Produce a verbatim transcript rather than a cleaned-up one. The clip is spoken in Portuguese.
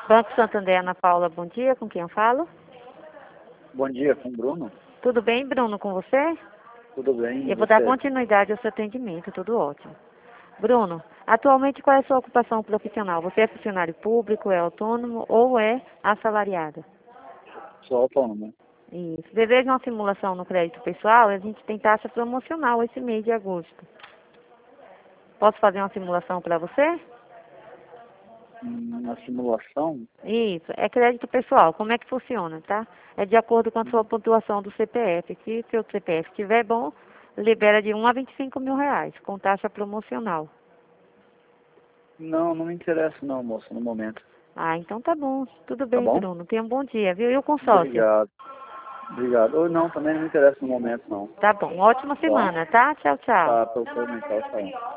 Banco Santander, Ana Paula, bom dia. Com quem eu falo? Bom dia, com o Bruno. Tudo bem, Bruno, com você? Tudo bem, e Eu vou dar você? continuidade ao seu atendimento, tudo ótimo. Bruno, atualmente qual é a sua ocupação profissional? Você é funcionário público, é autônomo ou é assalariado? Sou autônomo. Isso. Deseja uma simulação no crédito pessoal? A gente tem taxa promocional esse mês de agosto. Posso fazer uma simulação para você? Hum, Uma simulação? Isso, é crédito pessoal. Como é que funciona, tá? É de acordo com a sua pontuação do C P F. Se seu C P F estiver bom, libera de um a vinte e cinco mil reais, com taxa promocional. Não, não me interessa não, moça, no momento. Ah, então tá bom. Tudo Tá bem, bom? Bruno. Tenha um bom dia, viu? E o consórcio? Obrigado. Obrigado. Ou não, também não me interessa no momento não. Tá bom. Ótima Tá? semana, tá? Tchau, tchau. Tá, pelo seu mental, tá.